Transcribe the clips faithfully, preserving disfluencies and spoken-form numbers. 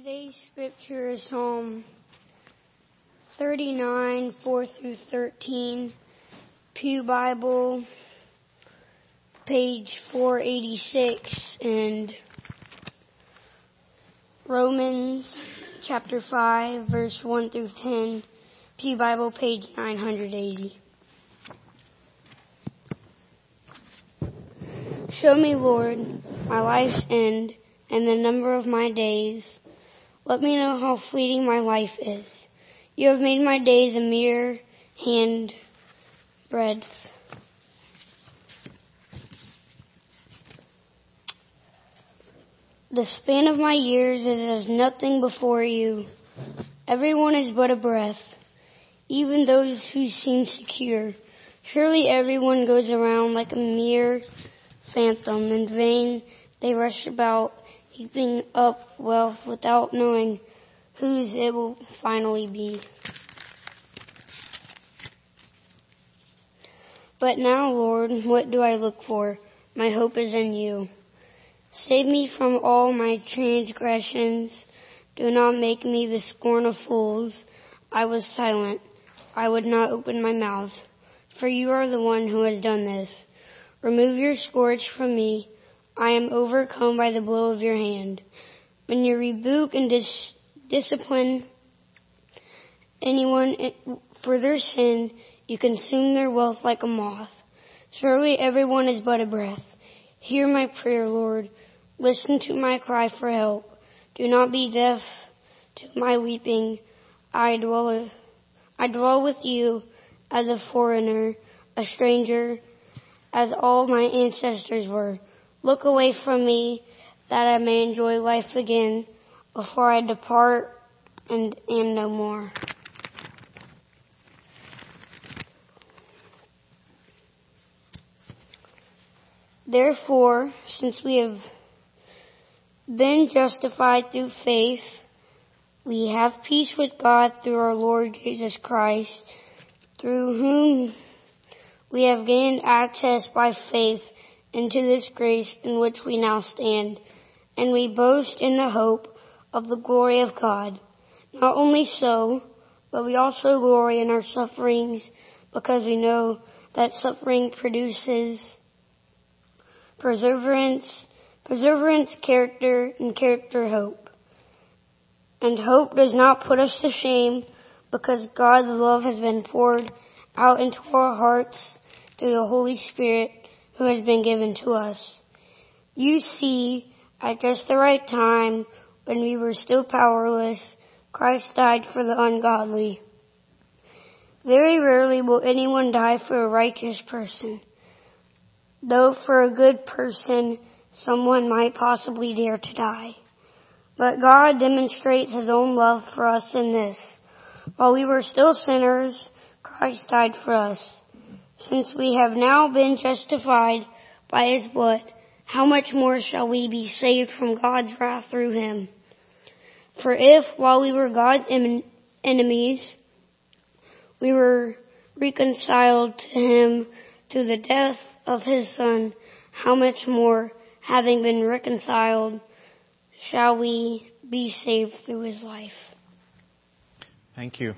Today's scripture is Psalm thirty-nine, four through thirteen, Pew Bible, page four eighty-six, and Romans chapter five, verse one through ten, Pew Bible, page nine eighty. Show me, Lord, my life's end and the number of my days. Let me know how fleeting my life is. You have made my days a mere hand breadth. The span of my years is as nothing before you. Everyone is but a breath, even those who seem secure. Surely everyone goes around like a mere phantom. In vain they rush about, heaping up wealth without knowing whose it will finally be. But now, Lord, what do I look for? My hope is in you. Save me from all my transgressions. Do not make me the scorn of fools. I was silent. I would not open my mouth. For you are the one who has done this. Remove your scourge from me. I am overcome by the blow of your hand. When you rebuke and dis- discipline anyone for their sin, you consume their wealth like a moth. Surely everyone is but a breath. Hear my prayer, Lord. Listen to my cry for help. Do not be deaf to my weeping. I dwell, I dwell with you as a foreigner, a stranger, as all my ancestors were. Look away from me, that I may enjoy life again, before I depart and am no more. Therefore, since we have been justified through faith, we have peace with God through our Lord Jesus Christ, through whom we have gained access by faith into this grace in which we now stand, and we boast in the hope of the glory of God. Not only so, but we also glory in our sufferings, because we know that suffering produces perseverance, perseverance, character, and character, hope. And hope does not put us to shame, because God's love has been poured out into our hearts through the Holy Spirit who has been given to us. You see, at just the right time, when we were still powerless, Christ died for the ungodly. Very rarely will anyone die for a righteous person, though for a good person, someone might possibly dare to die. But God demonstrates His own love for us in this: while we were still sinners, Christ died for us. Since we have now been justified by His blood, how much more shall we be saved from God's wrath through Him? For if, while we were God's em- enemies, we were reconciled to Him through the death of His Son, how much more, having been reconciled, shall we be saved through His life? Thank you.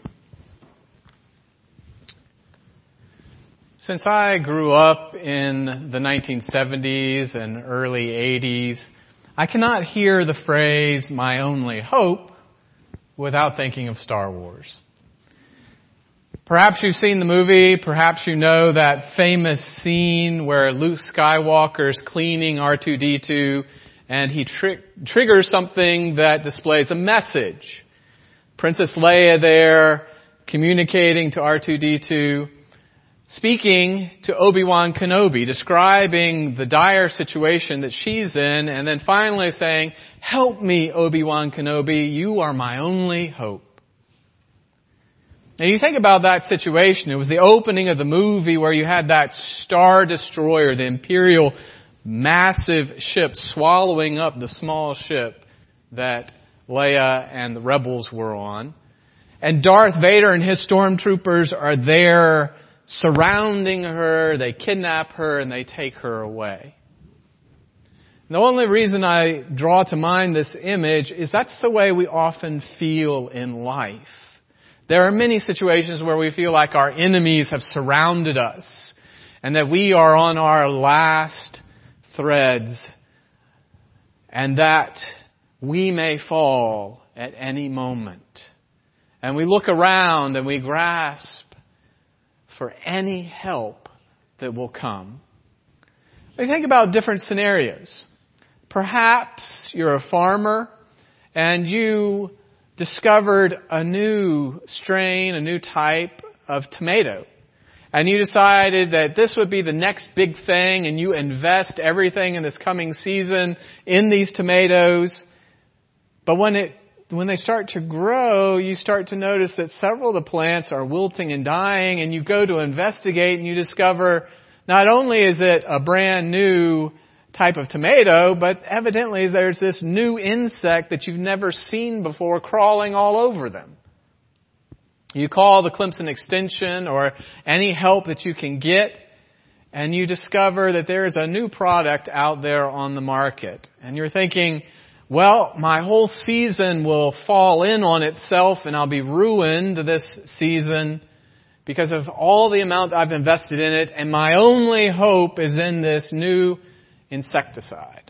Since I grew up in the nineteen seventies and early eighties, I cannot hear the phrase, "my only hope," without thinking of Star Wars. Perhaps you've seen the movie, perhaps you know that famous scene where Luke Skywalker is cleaning R two D two and he tri- triggers something that displays a message. Princess Leia there communicating to R two D two, speaking to Obi-Wan Kenobi, describing the dire situation that she's in, and then finally saying, "Help me, Obi-Wan Kenobi, you are my only hope." Now you think about that situation. It was the opening of the movie where you had that Star Destroyer, the Imperial massive ship swallowing up the small ship that Leia and the rebels were on. And Darth Vader and his stormtroopers are there surrounding her. They kidnap her and they take her away. The only reason I draw to mind this image is that's the way we often feel in life. There are many situations where we feel like our enemies have surrounded us and that we are on our last threads and that we may fall at any moment. And we look around and we grasp for any help that will come. We think about different scenarios. Perhaps you're a farmer and you discovered a new strain, a new type of tomato. And you decided that this would be the next big thing and you invest everything in this coming season in these tomatoes. But when it when they start to grow, you start to notice that several of the plants are wilting and dying, and you go to investigate and you discover not only is it a brand new type of tomato, but evidently there's this new insect that you've never seen before crawling all over them. You call the Clemson Extension or any help that you can get, and you discover that there is a new product out there on the market. And you're thinking, well, my whole season will fall in on itself and I'll be ruined this season because of all the amount I've invested in it, and my only hope is in this new insecticide.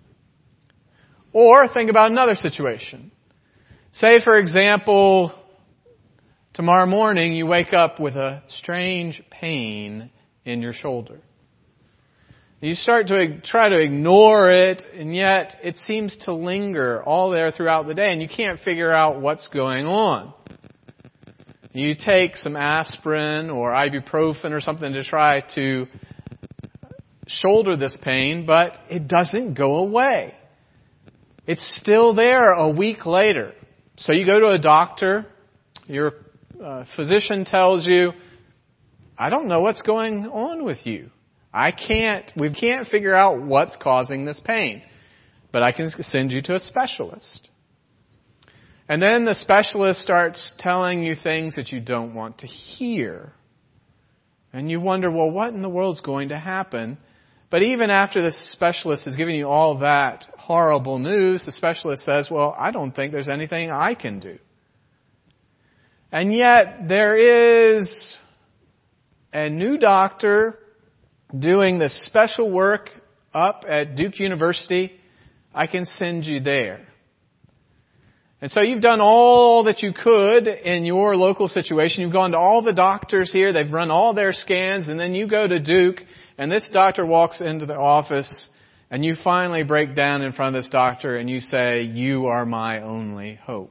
Or think about another situation. Say, for example, tomorrow morning you wake up with a strange pain in your shoulder. You start to try to ignore it, and yet it seems to linger all there throughout the day, and you can't figure out what's going on. You take some aspirin or ibuprofen or something to try to shoulder this pain, but it doesn't go away. It's still there a week later. So you go to a doctor, your uh, physician tells you, I don't know what's going on with you. I can't, we can't figure out what's causing this pain, but I can send you to a specialist. And then the specialist starts telling you things that you don't want to hear. And you wonder, well, what in the world is going to happen? But even after the specialist has given you all that horrible news, the specialist says, well, I don't think there's anything I can do. And yet there is a new doctor doing this special work up at Duke University. I can send you there. And so you've done all that you could in your local situation. You've gone to all the doctors here. They've run all their scans. And then you go to Duke, and this doctor walks into the office, and you finally break down in front of this doctor, and you say, you are my only hope.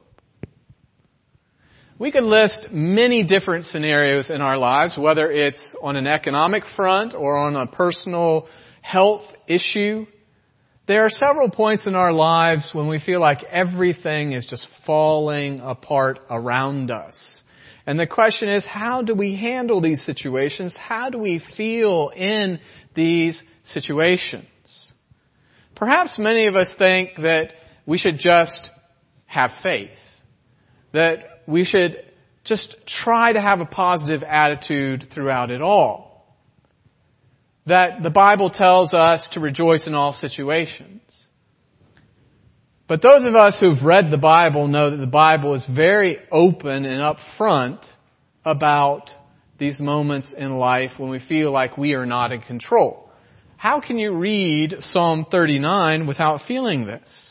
We could list many different scenarios in our lives, whether it's on an economic front or on a personal health issue. There are several points in our lives when we feel like everything is just falling apart around us. And the question is, how do we handle these situations? How do we feel in these situations? Perhaps many of us think that we should just have faith, that we should just try to have a positive attitude throughout it all. That the Bible tells us to rejoice in all situations. But those of us who've read the Bible know that the Bible is very open and upfront about these moments in life when we feel like we are not in control. How can you read Psalm thirty-nine without feeling this?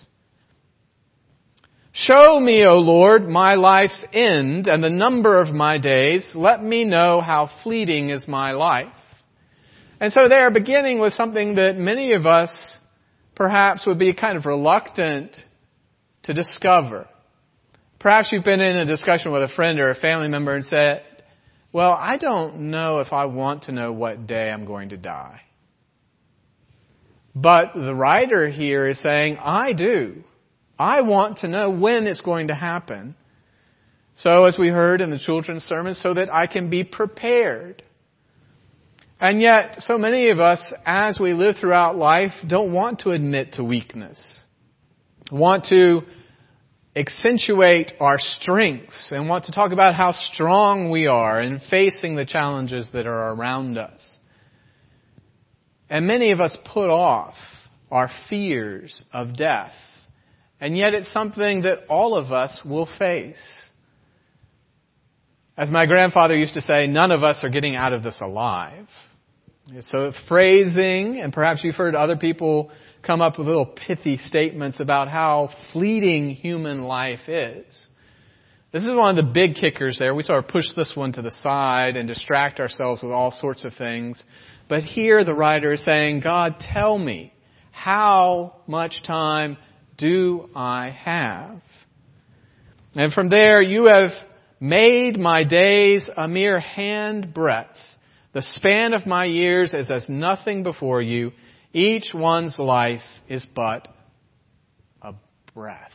Show me, O Lord, my life's end and the number of my days. Let me know how fleeting is my life. And so they are beginning with something that many of us perhaps would be kind of reluctant to discover. Perhaps you've been in a discussion with a friend or a family member and said, well, I don't know if I want to know what day I'm going to die. But the writer here is saying, I do. I want to know when it's going to happen. So as we heard in the children's sermon, so that I can be prepared. And yet, so many of us, as we live throughout life, don't want to admit to weakness. Want to accentuate our strengths and want to talk about how strong we are in facing the challenges that are around us. And many of us put off our fears of death. And yet it's something that all of us will face. As my grandfather used to say, none of us are getting out of this alive. So phrasing, and perhaps you've heard other people come up with little pithy statements about how fleeting human life is. This is one of the big kickers there. We sort of push this one to the side and distract ourselves with all sorts of things. But here the writer is saying, God, tell me, how much time do I have? And from there, you have made my days a mere handbreadth. The span of my years is as nothing before you. Each one's life is but a breath.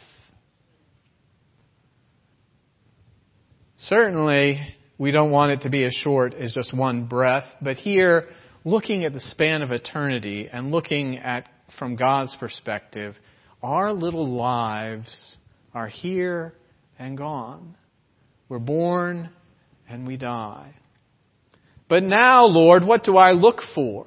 Certainly, we don't want it to be as short as just one breath, but here, looking at the span of eternity and looking at from God's perspective, our little lives are here and gone. We're born and we die. But now, Lord, what do I look for?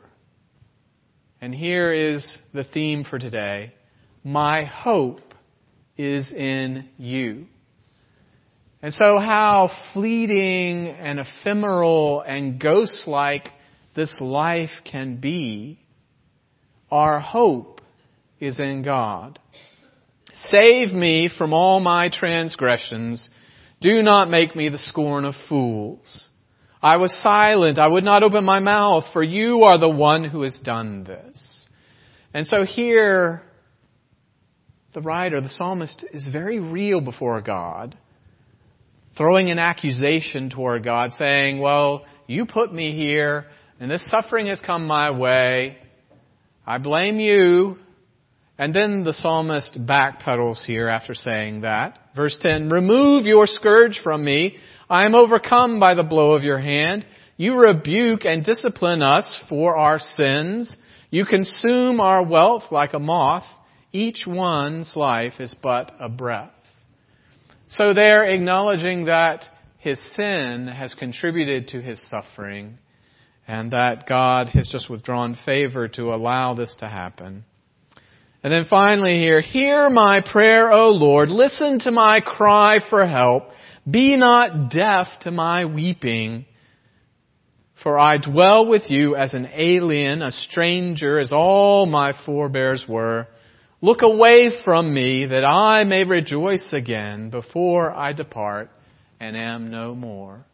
And here is the theme for today. My hope is in you. And so how fleeting and ephemeral and ghost-like this life can be, our hope is in God. Save me from all my transgressions. Do not make me the scorn of fools. I was silent. I would not open my mouth, for you are the one who has done this. And so here, the writer, the psalmist, is very real before God, throwing an accusation toward God, saying, well, you put me here, and this suffering has come my way. I blame you. And then the psalmist backpedals here after saying that. Verse ten, remove your scourge from me. I am overcome by the blow of your hand. You rebuke and discipline us for our sins. You consume our wealth like a moth. Each one's life is but a breath. So they're acknowledging that his sin has contributed to his suffering and that God has just withdrawn favor to allow this to happen. And then finally here, hear my prayer, O Lord. Listen to my cry for help. Be not deaf to my weeping. For I dwell with you as an alien, a stranger, as all my forebears were. Look away from me that I may rejoice again before I depart and am no more.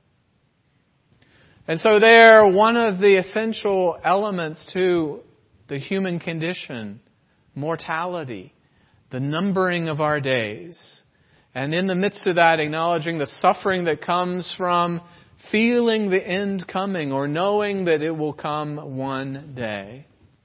And so there, one of the essential elements to the human condition, mortality, the numbering of our days. And in the midst of that, acknowledging the suffering that comes from feeling the end coming or knowing that it will come one day.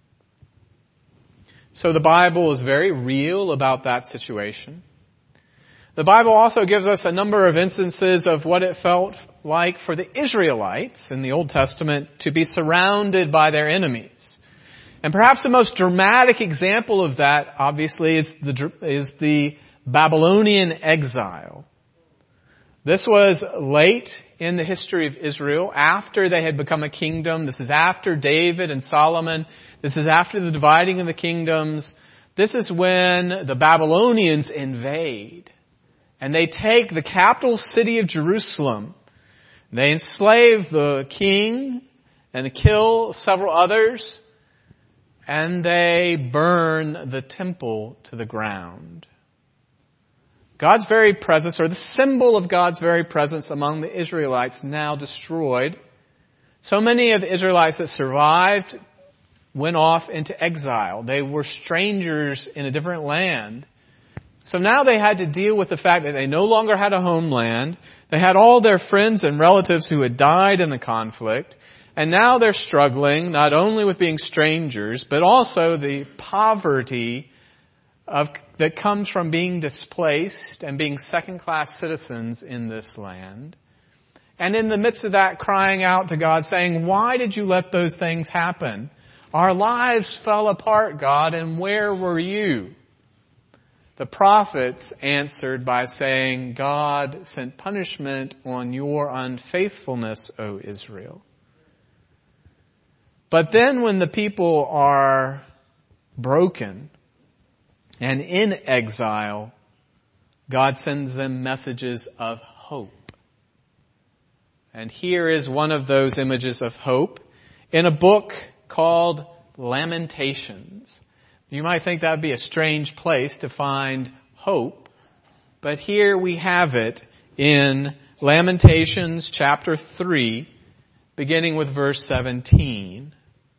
So the Bible is very real about that situation. The Bible also gives us a number of instances of what it felt like for the Israelites in the Old Testament to be surrounded by their enemies. And perhaps the most dramatic example of that, obviously, is the, is the Babylonian exile. This was late in the history of Israel, after they had become a kingdom. This is after David and Solomon. This is after the dividing of the kingdoms. This is when the Babylonians invade. And they take the capital city of Jerusalem. They enslave the king and they kill several others. And they burn the temple to the ground. God's very presence, or the symbol of God's very presence among the Israelites, now destroyed. So many of the Israelites that survived went off into exile. They were strangers in a different land. So now they had to deal with the fact that they no longer had a homeland. They had all their friends and relatives who had died in the conflict. And now they're struggling not only with being strangers, but also the poverty of that comes from being displaced and being second-class citizens in this land. And in the midst of that, crying out to God, saying, why did you let those things happen? Our lives fell apart, God, and where were you? The prophets answered by saying, God sent punishment on your unfaithfulness, O Israel. But then when the people are broken, and in exile, God sends them messages of hope. And here is one of those images of hope in a book called Lamentations. You might think that would be a strange place to find hope, but here we have it in Lamentations chapter three, beginning with verse seventeen.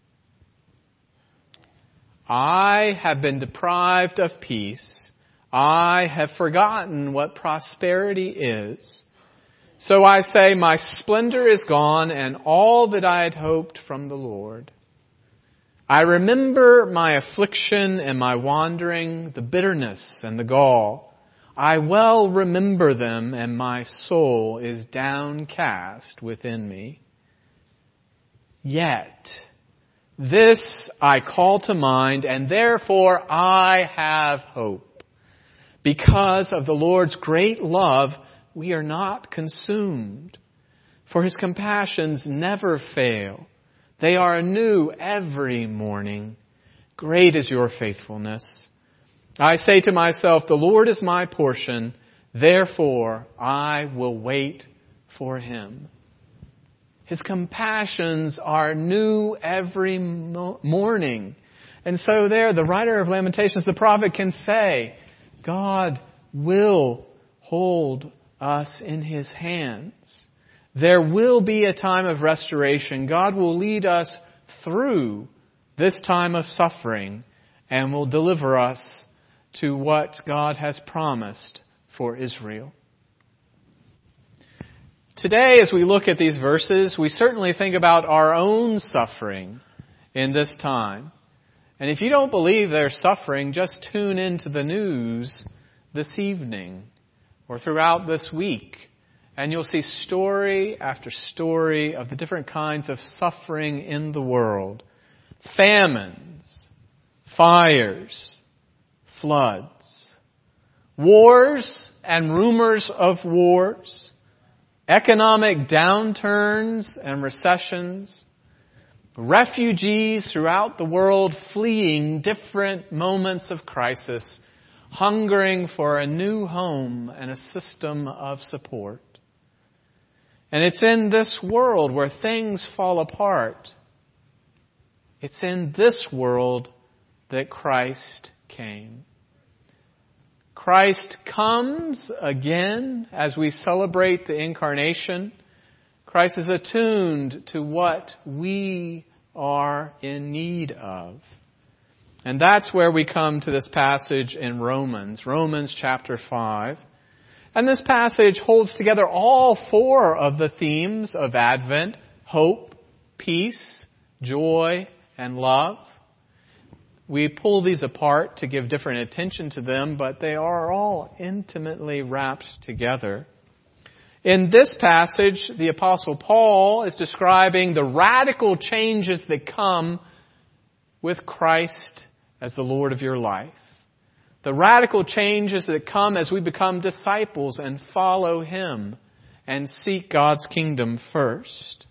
I have been deprived of peace. I have forgotten what prosperity is. So I say, my splendor is gone and all that I had hoped from the Lord. I remember my affliction and my wandering, the bitterness and the gall. I well remember them, and my soul is downcast within me. Yet, this I call to mind, and therefore I have hope. Because of the Lord's great love, we are not consumed. For His compassions never fail. They are anew every morning. Great is your faithfulness. I say to myself, the Lord is my portion. Therefore, I will wait for Him. His compassions are new every mo- morning. And so there, the writer of Lamentations, the prophet, can say, God will hold us in His hands. There will be a time of restoration. God will lead us through this time of suffering and will deliver us to what God has promised for Israel. Today, as we look at these verses, we certainly think about our own suffering in this time. And if you don't believe there's suffering, just tune into the news this evening or throughout this week, and you'll see story after story of the different kinds of suffering in the world. Famines, fires, floods, wars and rumors of wars, economic downturns and recessions, refugees throughout the world fleeing different moments of crisis, hungering for a new home and a system of support. And it's in this world where things fall apart. It's in this world that Christ came. Christ comes again as we celebrate the incarnation. Christ is attuned to what we are in need of. And that's where we come to this passage in Romans, Romans chapter five. And this passage holds together all four of the themes of Advent: hope, peace, joy, and love. We pull these apart to give different attention to them, but they are all intimately wrapped together. In this passage, the Apostle Paul is describing the radical changes that come with Christ as the Lord of your life. The radical changes that come as we become disciples and follow Him and seek God's kingdom first.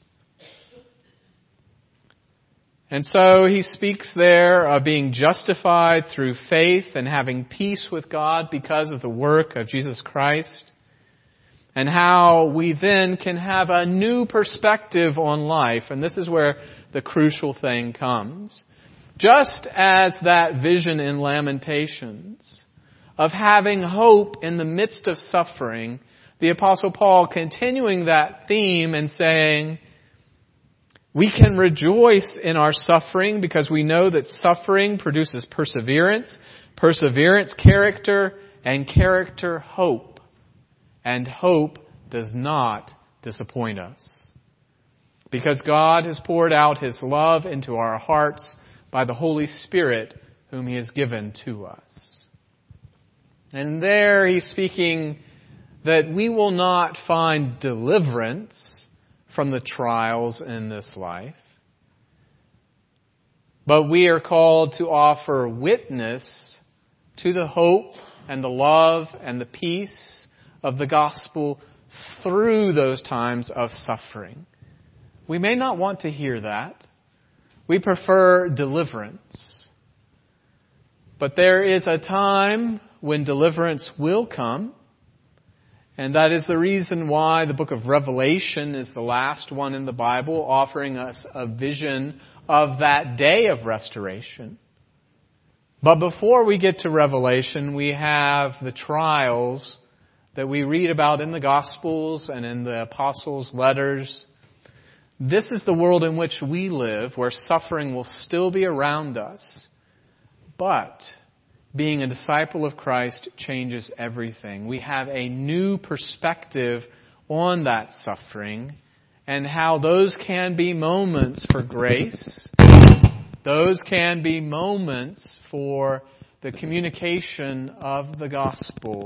And so he speaks there of being justified through faith and having peace with God because of the work of Jesus Christ, and how we then can have a new perspective on life. And this is where the crucial thing comes. Just as that vision in Lamentations of having hope in the midst of suffering, the Apostle Paul continuing that theme and saying, we can rejoice in our suffering because we know that suffering produces perseverance, perseverance, character, and character, hope. And hope does not disappoint us. Because God has poured out His love into our hearts by the Holy Spirit whom He has given to us. And there he's speaking that we will not find deliverance from the trials in this life, but we are called to offer witness to the hope and the love and the peace of the gospel through those times of suffering. We may not want to hear that. We prefer deliverance. But there is a time when deliverance will come. And that is the reason why the book of Revelation is the last one in the Bible, offering us a vision of that day of restoration. But before we get to Revelation, we have the trials that we read about in the Gospels and in the Apostles' letters. This is the world in which we live, where suffering will still be around us. But being a disciple of Christ changes everything. We have a new perspective on that suffering and how those can be moments for grace. Those can be moments for the communication of the gospel.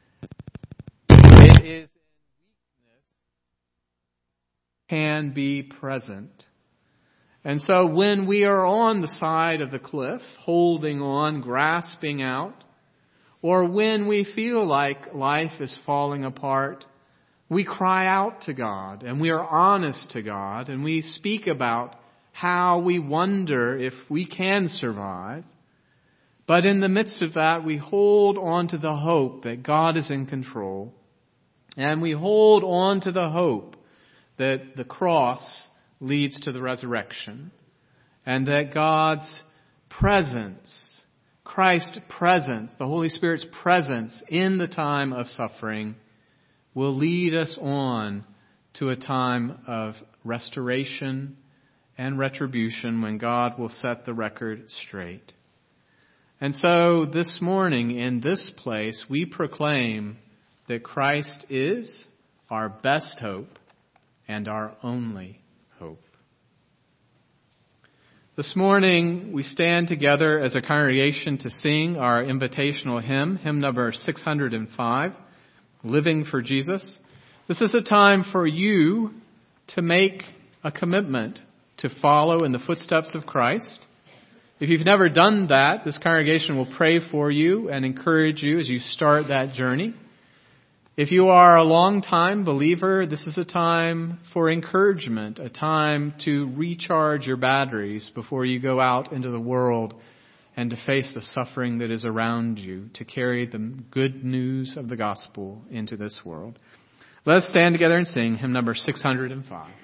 It is in weakness can be present. And so when we are on the side of the cliff, holding on, grasping out, or when we feel like life is falling apart, we cry out to God and we are honest to God and we speak about how we wonder if we can survive. But in the midst of that, we hold on to the hope that God is in control. And we hold on to the hope that the cross leads to the resurrection. And that God's presence, Christ's presence, the Holy Spirit's presence in the time of suffering will lead us on to a time of restoration and retribution when God will set the record straight. And so this morning in this place we proclaim that Christ is our best hope and our only hope. This morning we stand together as a congregation to sing our invitational hymn, hymn number six hundred five, Living for Jesus. This is a time for you to make a commitment to follow in the footsteps of Christ. If you've never done that, this congregation will pray for you and encourage you as you start that journey. If you are a long-time believer, this is a time for encouragement, a time to recharge your batteries before you go out into the world and to face the suffering that is around you, to carry the good news of the gospel into this world. Let us stand together and sing hymn number six hundred five.